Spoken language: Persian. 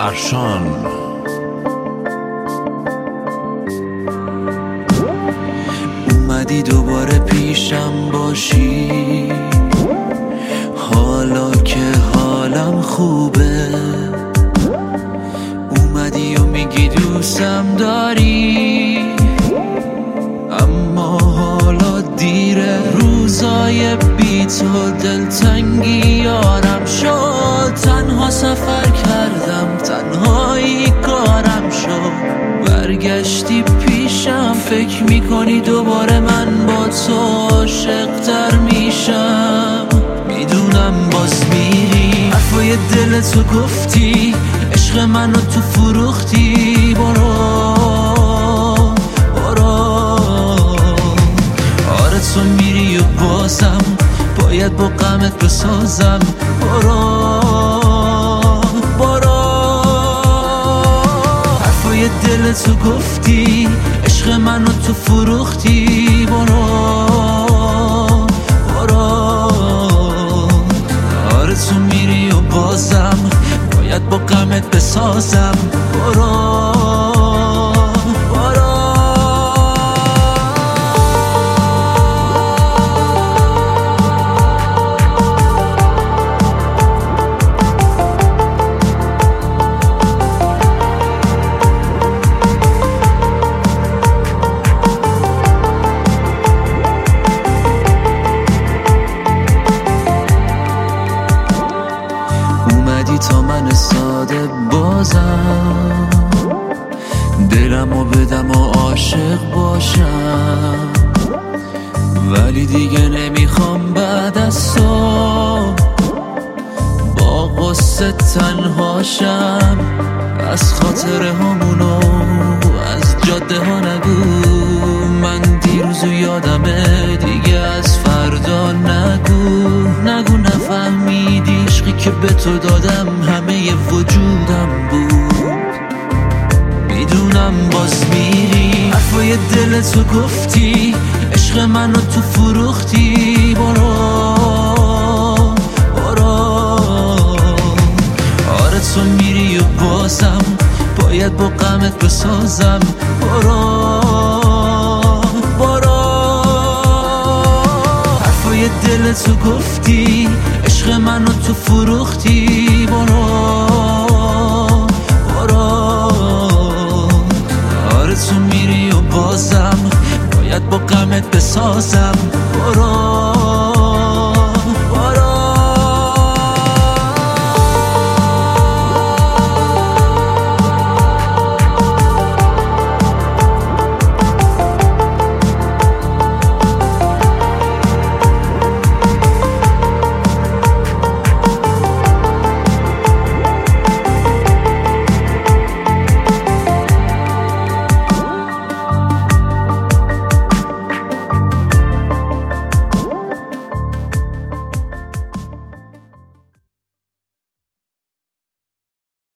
درخشان. اومدی دوباره پیشم باشی، حالا که حالم خوبه. اومدی و میگی دوستم داری، اما حالا دیره. روزای بی تو دلتنگی یارم شد، تنها سفر کردم، تنهایی کارم شد. برگشتی پیشم، فکر میکنی دوباره من با تو عاشق‌تر میشم. میدونم باز میری، حرفای دلتو گفتی، عشق منو تو فروختی. تو میری و بازم باید با غمت بسازم. حرفای دلتو گفتی، عشق منو تو فروختی. آره تو میری و بازم باید با غمت بسازم. تا من ساده بازم دلمو بدم و عاشق باشم، ولی دیگه نمیخوام بعد از تو با غصه تنهاشم. از خاطره هامونو از جاده ها نگو، من دیروزو یادمه، دیگه از فردا نگو نفهمیدی عشقی که به تو دادم همه وجودم بود. میدونم باز میری، حرفای دلتو گفتی، عشق منو تو فروختی. آره تو میری و بازم باید با غمت بسازم. حرفای دلتو گفتی، عشق منو تو فروختی. آره تو میری و بازم باید با غمت بسازم.